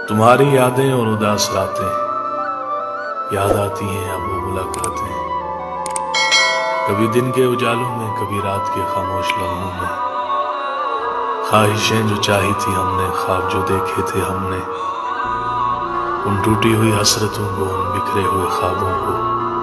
तुम्हारी यादें और उदास रातें याद आती हैं अब वो मुलाकातें। कभी दिन के उजालों में, कभी रात के खामोश लम्हों में। ख्वाहिशें जो चाही थी हमने, ख्वाब जो देखे थे हमने, उन टूटी हुई हसरतों को, उन बिखरे हुए ख्वाबों को।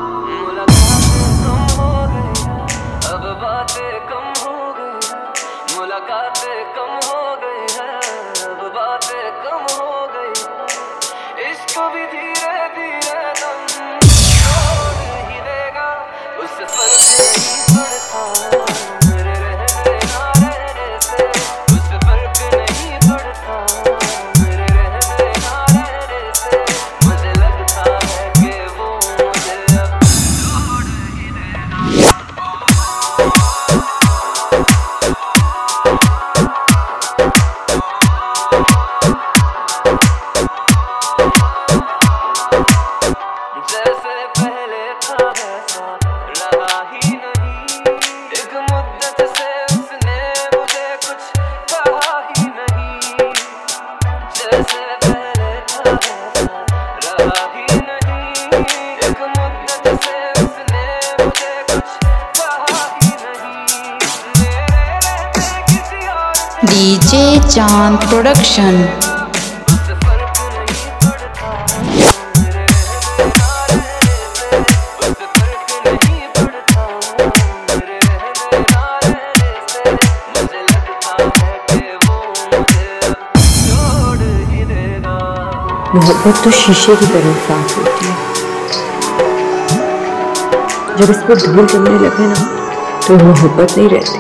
मुलाकातें कम हो गई है, अब बातें कम हो गई है। इश्क भी धीरे धीरे दम छोड़ ही देगा, उससे फर्क नहीं पड़ता मेरे रहने ना रहने से। उससे फर्क नहीं पड़ता मेरे रहने ना रहने से। मुझे लगता है कि वो मुझे अब छोड़ ही देगा। जैसे पहले था वैसा रहा ही नहीं। एक मुद्दत से उसने मुझे कुछ कहा ही नहीं। जैसे पहले था वैसा रहा ही नहीं। एक मुद्दत से उसने मुझे कुछ कहा ही नहीं। मेरे रहते किसी और से डीजे चांद प्रोडक्शन। उससे फर्क नहीं पड़ता मेरे रहने ना रहने से। उससे फर्क नहीं पड़ता मेरे रहने ना रहने से। मुझे लगता है कि वो मुझे अब छोड़ ही देगा। मोहब्बत तो शीशे की तरह साफ होती है, जब इस पर धूल जमने लगे ना तो मोहब्बत नहीं रहती।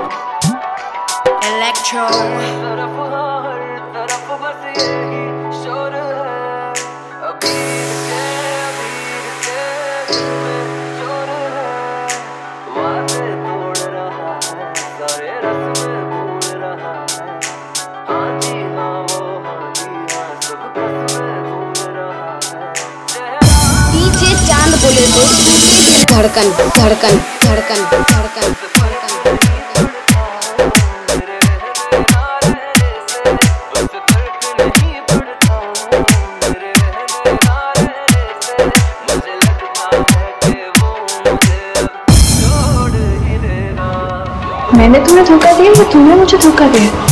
तरफ हर तरफ बस यही शोर है। अबीर के दिल में चोर है। वादे तोड़ रहा है, सारे रस्में भूल रहा है। हाँ जी हाँ वो हाँ जी हाँ सब कसमें भूल रहा है। चेहरा डीजे चांद बोले तो धड़कन धड़कन धड़कन धड़कन धड़कन। मेरे रहने ना रहने से। उससे फर्क नहीं पड़ता मेरे रहने ना रहने से। मुझे लगता है कि वो मुझे अब छोड़ ही देगा। मैंने तुम्हें धोखा दिया या तुमने मुझे धोखा दिया?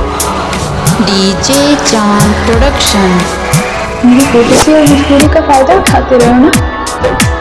डीजे चांद प्रोडक्शन। मेरी बेइज्जती और मजबूरी का फायदा उठाते रहो ना।